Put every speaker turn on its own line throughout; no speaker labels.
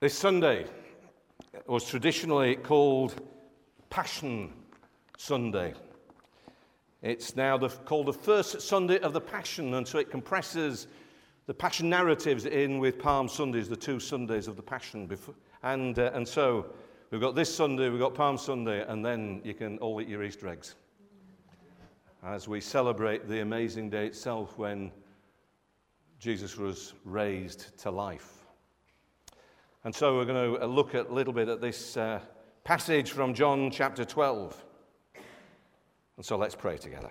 This Sunday was traditionally called Passion Sunday. It's now called the first Sunday of the Passion, and so it compresses the Passion narratives in with Palm Sundays, the two Sundays of the Passion. And so we've got this Sunday, we've got Palm Sunday, and then you can all eat your Easter eggs as we celebrate the amazing day itself when Jesus was raised to life. And so we're going to look a little bit at this passage from John chapter 12. And so let's pray together.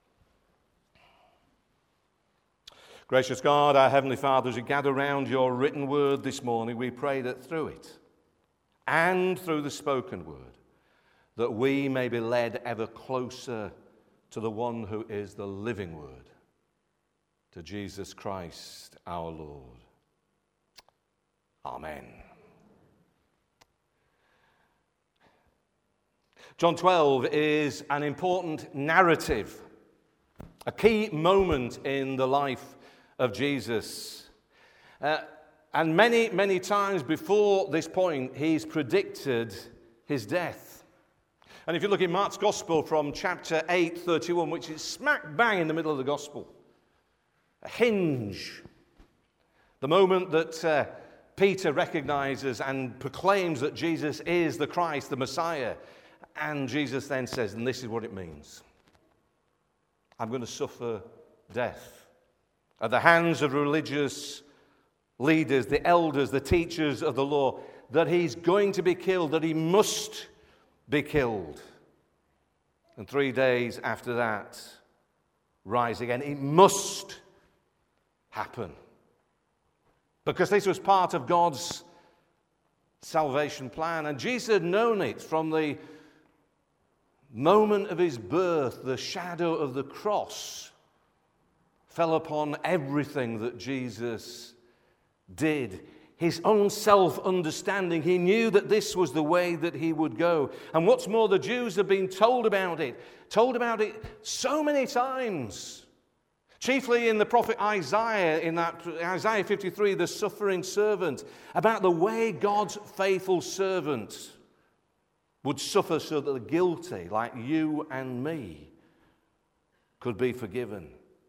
Gracious God, our Heavenly Father, as we gather round your written word this morning, we pray that through it and through the spoken word, that we may be led ever closer to the one who is the living word, to Jesus Christ our Lord. Amen. John 12 is an important narrative, a key moment in the life of Jesus. And many, many times before this point, he's predicted his death. And if you look in Mark's Gospel from chapter 8:31, which is smack bang in the middle of the Gospel, a hinge, the moment that Peter recognizes and proclaims that Jesus is the Christ, the Messiah. And Jesus then says, and this is what it means: I'm going to suffer death at the hands of religious leaders, the elders, the teachers of the law, that he's going to be killed, that he must be killed. And 3 days after that, rise again. It must happen. Because this was part of God's salvation plan. And Jesus had known it from the moment of his birth. The shadow of the cross fell upon everything that Jesus did. His own self-understanding. He knew that this was the way that he would go. And what's more, the Jews have been told about it so many times. Chiefly in the prophet Isaiah, in that Isaiah 53, the suffering servant, about the way God's faithful servant would suffer so that the guilty, like you and me, could be forgiven.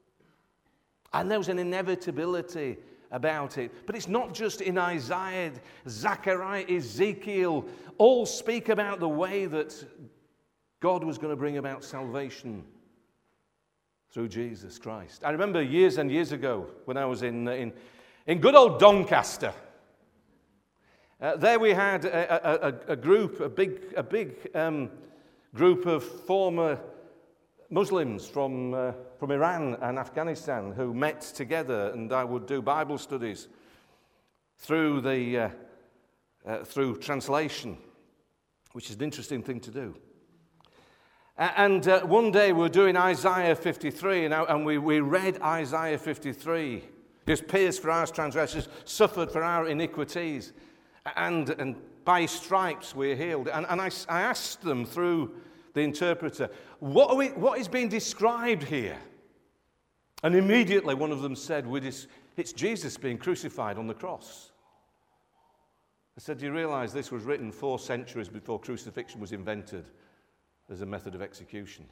And there was an inevitability about it. But it's not just in Isaiah, Zechariah, Ezekiel, all speak about the way that God was going to bring about salvation through Jesus Christ. I remember years and years ago when I was in good old Doncaster. There we had a group, a big group of former Muslims from Iran and Afghanistan who met together, and I would do Bible studies through translation, which is an interesting thing to do. And one day we were doing Isaiah 53, and we read Isaiah 53. He was pierced for our transgressions, suffered for our iniquities, and by his stripes we're healed. And I asked them through the interpreter, what is being described here? And immediately one of them said, it's Jesus being crucified on the cross. I said, do you realize this was written 4 centuries before crucifixion was invented as a method of execution?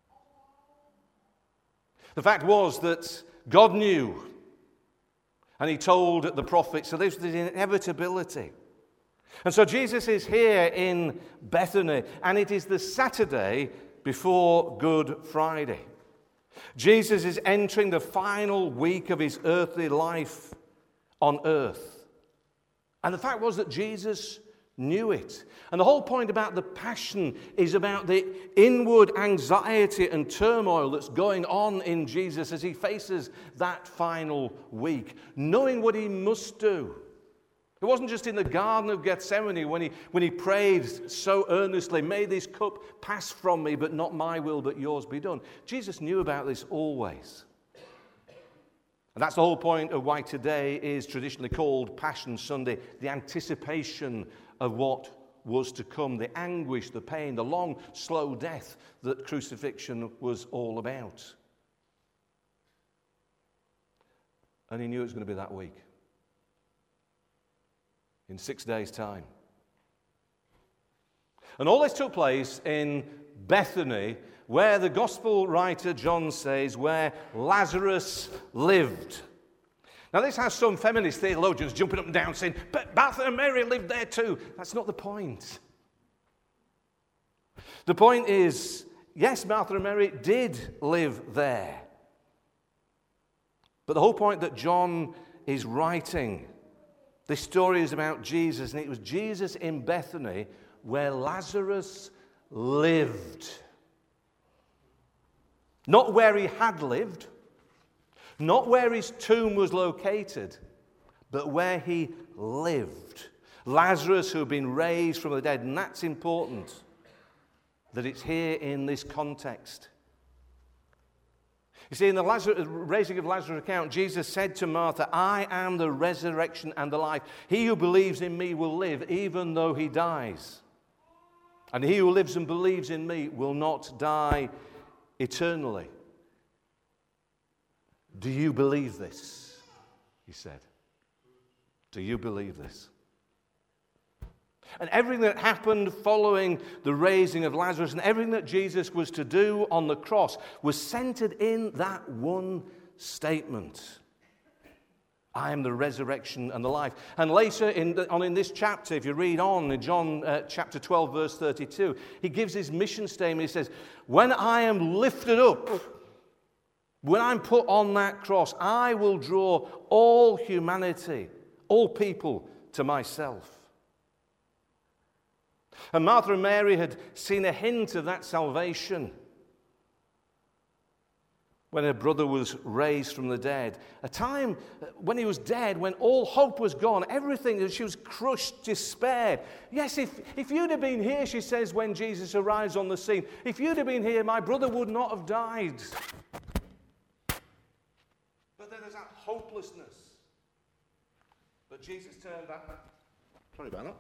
The fact was that God knew, and he told the prophets, so there's the inevitability. And so Jesus is here in Bethany, and it is the Saturday before Good Friday. Jesus is entering the final week of his earthly life on earth. And the fact was that Jesus knew it. And the whole point about the Passion is about the inward anxiety and turmoil that's going on in Jesus as he faces that final week, knowing what he must do. It wasn't just in the Garden of Gethsemane when he prayed so earnestly, may this cup pass from me, but not my will, but yours be done. Jesus knew about this always. And that's the whole point of why today is traditionally called Passion Sunday, the anticipation of what was to come, the anguish, the pain, the long, slow death that crucifixion was all about. And he knew it was going to be that week. in 6 days' time. And all this took place in Bethany, where the gospel writer John says, where Lazarus lived. Now, this has some feminist theologians jumping up and down saying, but Martha and Mary lived there too. That's not the point. The point is, yes, Martha and Mary did live there. But the whole point that John is writing, this story is about Jesus, and it was Jesus in Bethany where Lazarus lived. Not where he had lived, not where his tomb was located, but where he lived. Lazarus, who had been raised from the dead, and that's important that it's here in this context. You see, in the raising of Lazarus account, Jesus said to Martha, I am the resurrection and the life. He who believes in me will live even though he dies. And he who lives and believes in me will not die eternally. Do you believe this? He said. Do you believe this? And everything that happened following the raising of Lazarus and everything that Jesus was to do on the cross was centered in that one statement. I am the resurrection and the life. And later in this chapter, if you read on in John chapter 12, verse 32, he gives his mission statement. He says, when I am lifted up, when I'm put on that cross, I will draw all humanity, all people to myself. And Martha and Mary had seen a hint of that salvation when her brother was raised from the dead. A time when he was dead, when all hope was gone, everything, she was crushed, despaired. Yes, if you'd have been here, she says, when Jesus arrives on the scene, if you'd have been here, my brother would not have died. But then there's that hopelessness. But Jesus turned back. Sorry about that.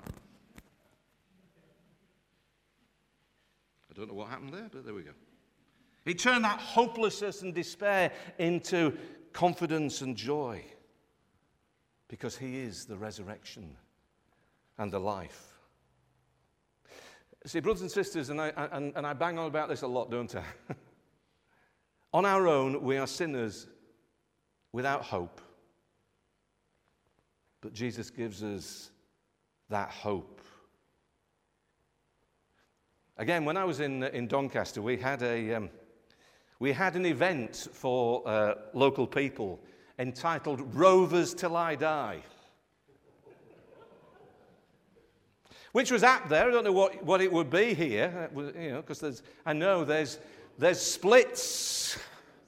I don't know what happened there, but there we go. He turned that hopelessness and despair into confidence and joy because he is the resurrection and the life. See, brothers and sisters, and I bang on about this a lot, don't I? On our own, we are sinners without hope. But Jesus gives us that hope. Again, when I was in Doncaster, we had an event for local people entitled Rovers Till I Die, which was apt there. I don't know what it would be here, because there's splits.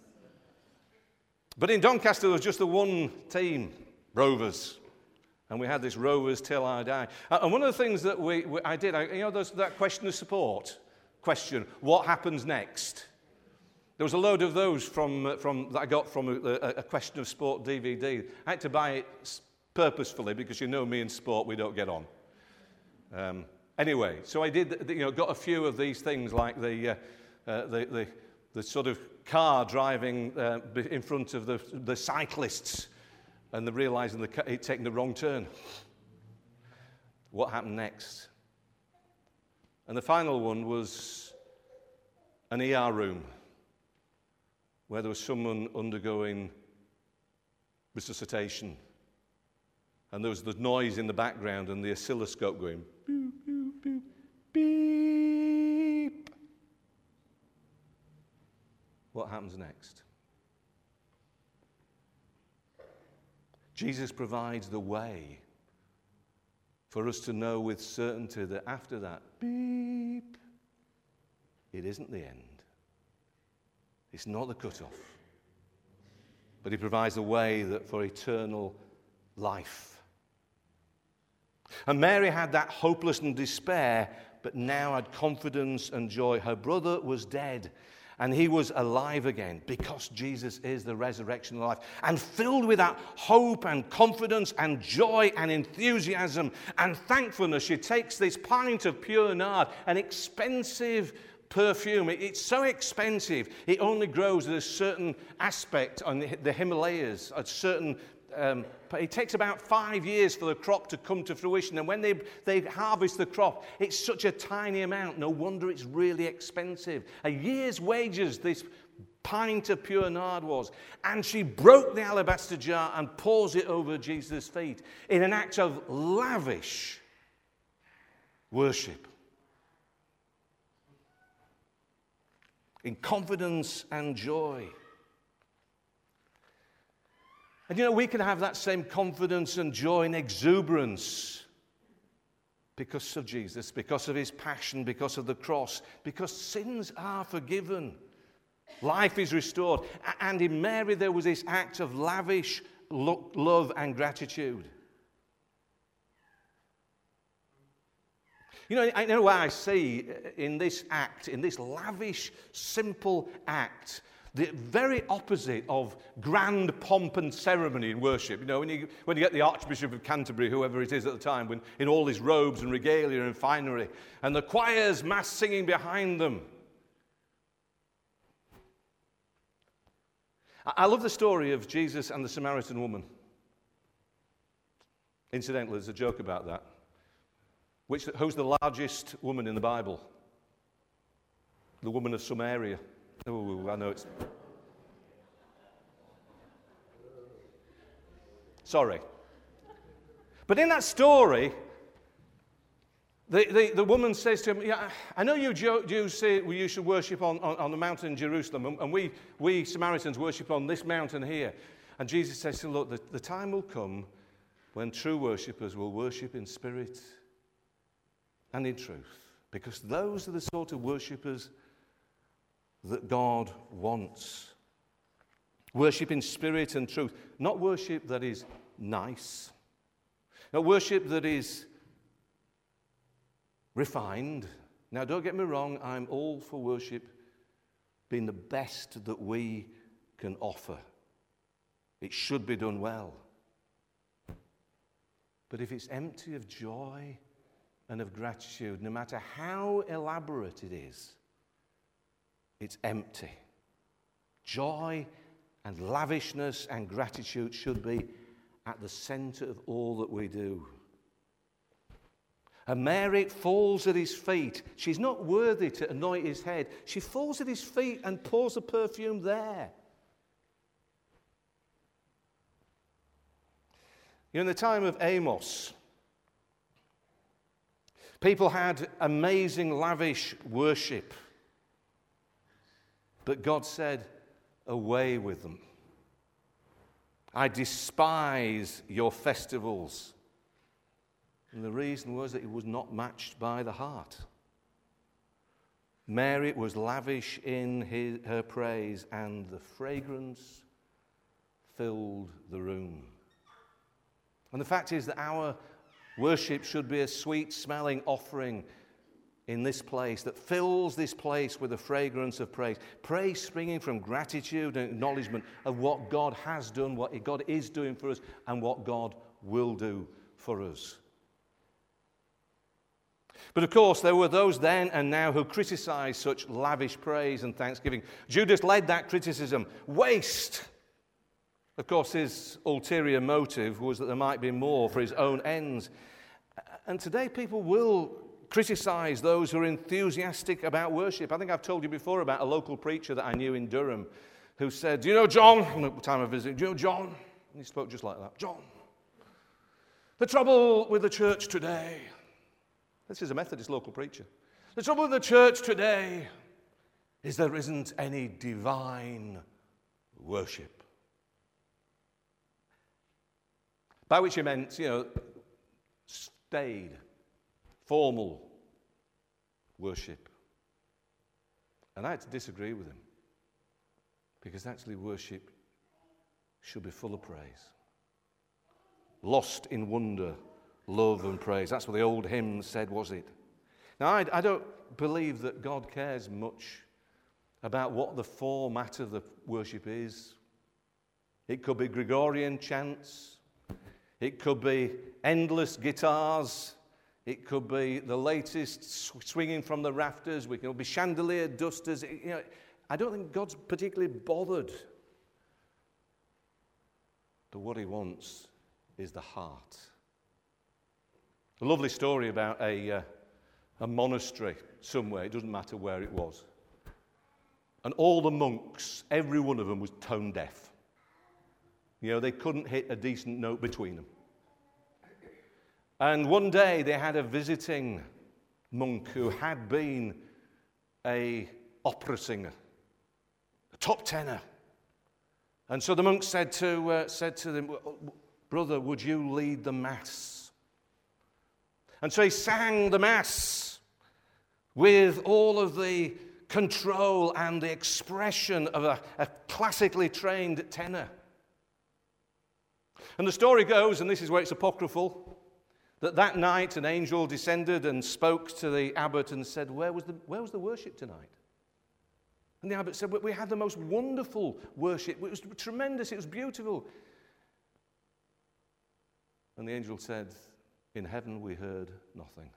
But in Doncaster, there was just the one team, Rovers. And we had this Rovers Till I Die. And one of the things that I did, there's that question of support question, what happens next? There was a load of those that I got from a Question of Sport DVD. I had to buy it purposefully because you know me in sport, we don't get on. Anyway, so I did, got a few of these things like the sort of car driving in front of the cyclists and they're realizing they're taking the wrong turn. What happened next? And the final one was an ER room where there was someone undergoing resuscitation. And there was the noise in the background and the oscilloscope going, beep, beep, beep, beep. What happens next? Jesus provides the way for us to know with certainty that after that, beep, it isn't the end. It's not the cutoff. But he provides a way that for eternal life. And Mary had that hopelessness and despair, but now had confidence and joy. Her brother was dead, and he was alive again because Jesus is the resurrection and life. And filled with that hope and confidence and joy and enthusiasm and thankfulness, she takes this pint of pure nard, an expensive perfume. It's so expensive, it only grows at a certain aspect on the Himalayas, a certain it takes about 5 years for the crop to come to fruition. And when they harvest the crop, it's such a tiny amount. No wonder it's really expensive. A year's wages, this pint of pure nard was. And she broke the alabaster jar and pours it over Jesus' feet in an act of lavish worship. In confidence and joy. And we can have that same confidence and joy and exuberance because of Jesus, because of his passion, because of the cross, because sins are forgiven. Life is restored. And in Mary there was this act of lavish love and gratitude. I know what I see in this act, in this lavish, simple act, the very opposite of grand pomp and ceremony in worship. When you get the Archbishop of Canterbury, whoever it is at the time, in all his robes and regalia and finery, and the choirs mass singing behind them. I love the story of Jesus and the Samaritan woman. Incidentally, there's a joke about that. Who's the largest woman in the Bible? The woman of Samaria. Oh, I know it's... Sorry. But in that story, the woman says to him, "Yeah, I know you Jews say you should worship on the mountain in Jerusalem, and we Samaritans worship on this mountain here." And Jesus says to him, "Look, the time will come when true worshippers will worship in spirit and in truth, because those are the sort of worshippers that God wants. Worship in spirit and truth, not worship that is nice, not worship that is refined. Now, don't get me wrong, I'm all for worship being the best that we can offer. It should be done well. But if it's empty of joy and of gratitude, no matter how elaborate it is, it's empty. Joy and lavishness and gratitude should be at the center of all that we do. And Mary falls at his feet. She's not worthy to anoint his head. She falls at his feet and pours the perfume there. In the time of Amos, people had amazing, lavish worship. But God said, "Away with them. I despise your festivals." And the reason was that it was not matched by the heart. Mary was lavish in her praise, and the fragrance filled the room. And the fact is that our worship should be a sweet-smelling offering in this place that fills this place with the fragrance of praise. Praise springing from gratitude and acknowledgement of what God has done, what God is doing for us, and what God will do for us. But of course, there were those then and now who criticized such lavish praise and thanksgiving. Judas led that criticism. Waste! Of course, his ulterior motive was that there might be more for his own ends. And today people will criticize those who are enthusiastic about worship. I think I've told you before about a local preacher that I knew in Durham who said, "Do you know John?" At the time of visiting, "Do you know John?" And he spoke just like that. "John, the trouble with the church today," this is a Methodist local preacher, "the trouble with the church today is there isn't any divine worship." By which he meant, staid, formal worship. And I had to disagree with him, because actually worship should be full of praise. Lost in wonder, love and praise. That's what the old hymn said, was it? Now, I don't believe that God cares much about what the format of the worship is. It could be Gregorian chants. It could be endless guitars. It could be the latest swinging from the rafters. It could be chandelier dusters. I don't think God's particularly bothered But what he wants is the heart. A lovely story about a monastery somewhere, it doesn't matter where it was. And all the monks, every one of them was tone deaf. You know, they couldn't hit a decent note between them. And one day they had a visiting monk who had been an opera singer, a top tenor. And so the monk said to them, "Brother, would you lead the mass?" And so he sang the mass with all of the control and the expression of a classically trained tenor. And the story goes, and this is where it's apocryphal, that night an angel descended and spoke to the abbot and said, where was the worship tonight? And the abbot said, "We had the most wonderful worship. It was tremendous. It was beautiful." And the angel said, "In heaven we heard nothing."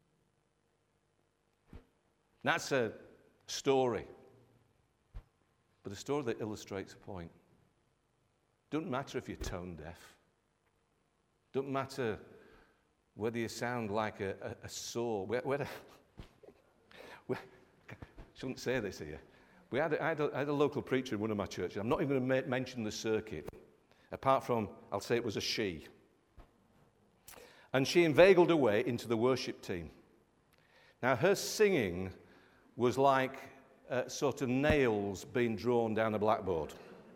That's a story, but a story that illustrates a point. Doesn't matter if you're tone deaf. Doesn't matter whether you sound like a saw. Shouldn't say this here. I had a local preacher in one of my churches. I'm not even going to mention the circuit, apart from, I'll say it was a she. And she inveigled her way into the worship team. Now, her singing was like sort of nails being drawn down a blackboard.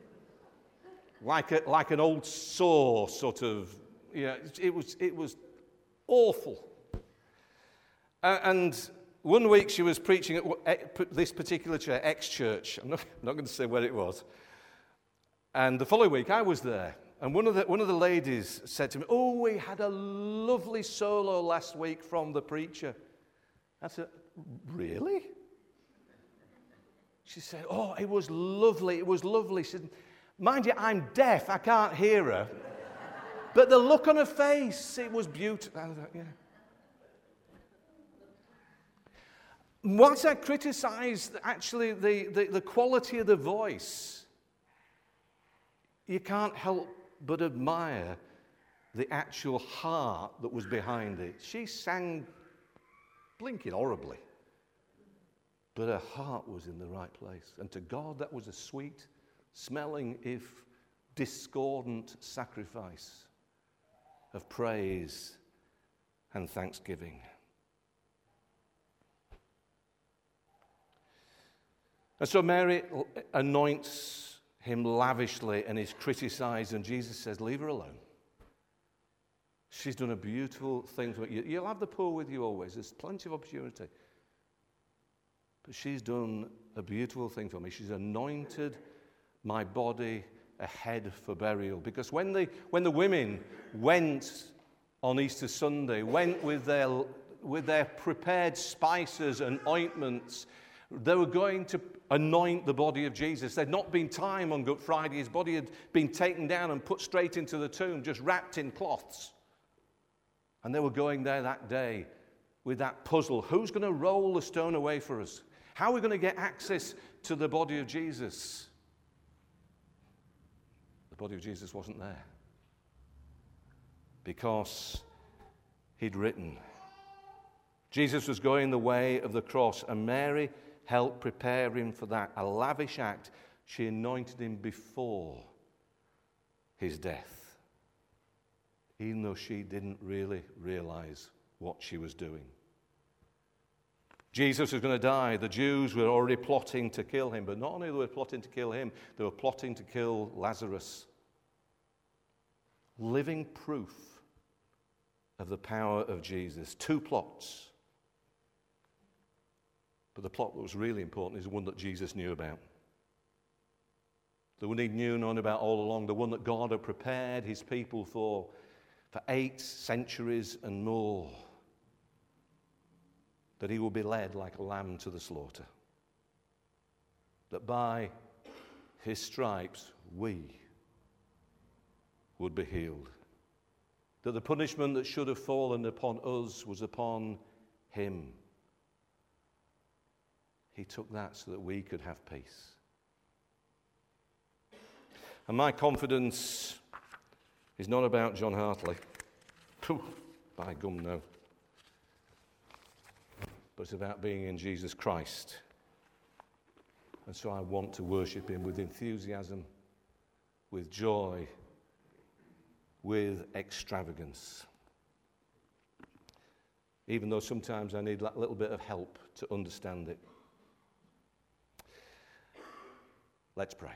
Like an old saw, sort of, it was awful. And one week she was preaching at this particular church, ex-church. I'm not going to say where it was. And the following week I was there. And one of the ladies said to me, "Oh, we had a lovely solo last week from the preacher." I said, "Really?" She said, "Oh, it was lovely. It was lovely." She said, "Mind you, I'm deaf. I can't hear her. But the look on her face, it was beautiful." I was like, yeah. Once I criticized actually the quality of the voice, you can't help but admire the actual heart that was behind it. She sang blinking horribly, but her heart was in the right place. And to God, that was a sweet smelling, if discordant, sacrifice of praise and thanksgiving. And so Mary anoints him lavishly and is criticized, and Jesus says, "Leave her alone. She's done a beautiful thing for you. You'll have the poor with you always. There's plenty of opportunity. But she's done a beautiful thing for me. She's anointed my body a head for burial." Because when the women went on Easter Sunday, went with their prepared spices and ointments, they were going to anoint the body of Jesus. There'd not been time on Good Friday. His body had been taken down and put straight into the tomb, just wrapped in cloths. And they were going there that day with that puzzle. Who's going to roll the stone away for us? How are we going to get access to the body of Jesus? The body of Jesus wasn't there, because he'd written. Jesus was going the way of the cross, and Mary helped prepare him for that. A lavish act. She anointed him before his death, even though she didn't really realize what she was doing. Jesus was going to die. The Jews were already plotting to kill him, but not only were they plotting to kill him, they were plotting to kill Lazarus. Living proof of the power of Jesus. Two plots. But the plot that was really important is the one that Jesus knew about. The one he knew known about all along. The one that God had prepared his people for 8 centuries and more. That he will be led like a lamb to the slaughter. That by his stripes we would be healed. That the punishment that should have fallen upon us was upon him. He took that so that we could have peace. And my confidence is not about John Hartley. By gum, no. But it's about being in Jesus Christ. And so I want to worship him with enthusiasm, with joy, with extravagance. Even though sometimes I need that little bit of help to understand it. Let's pray.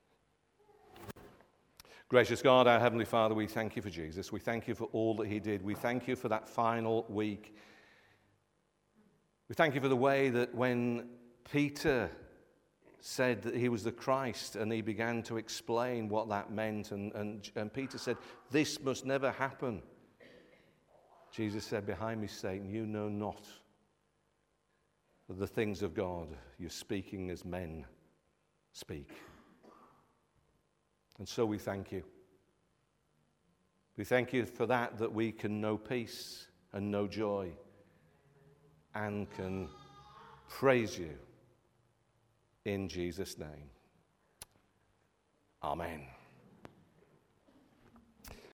Gracious God, our Heavenly Father, we thank you for Jesus. We thank you for all that he did. We thank you for that final week. We thank you for the way that when Peter said that he was the Christ and he began to explain what that meant, and Peter said, this must never happen. Jesus said, behind me, Satan, you know not the things of God. You're speaking as men speak. And so we thank you. We thank you for that we can know peace and know joy and can praise you in Jesus' name. Amen.